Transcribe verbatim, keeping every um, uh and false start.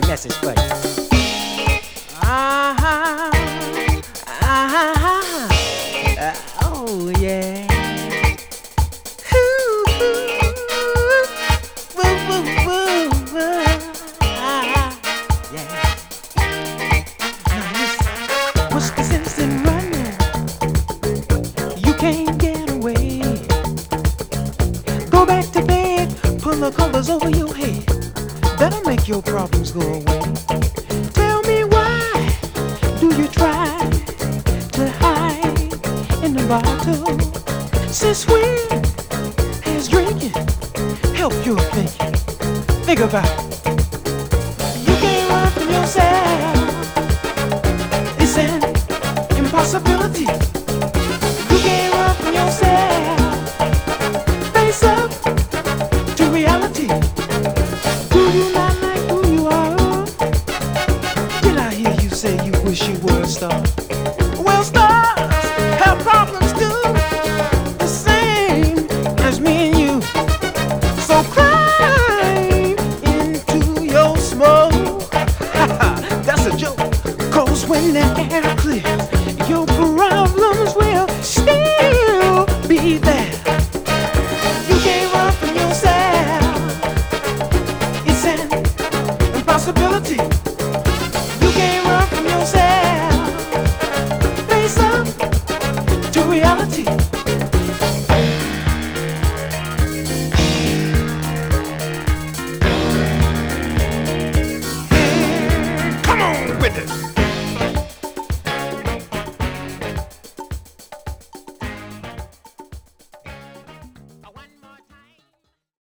message for you. Ah, ah, ah, ah, oh yeah. Ooh, ooh, woo, woo, woo, woo. Ah, yeah. Now listen, what's the sense in running? You can't get away. Go back to bed, pull the covers over your head. That'll make your problems go away. Tell me why do you try to hide in the bottle? Since when has drinking helped your thinking? Think about it. You can't run from yourself. It's an impossibility. You can't run from yourself. Face up to reality. Do you not like who you are? Did I hear you say you wish you were a star? Well, stars have problems too, the same as me and you. So climb into your smoke. That's a joke. Cause when the air clears, your problems will still be there. You can't run from yourself. It's an impossibility.